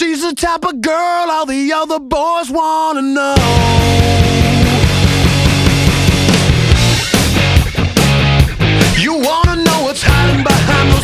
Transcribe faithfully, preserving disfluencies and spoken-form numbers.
She's the type of girl all the other boys wanna know. You wanna know what's hiding behind those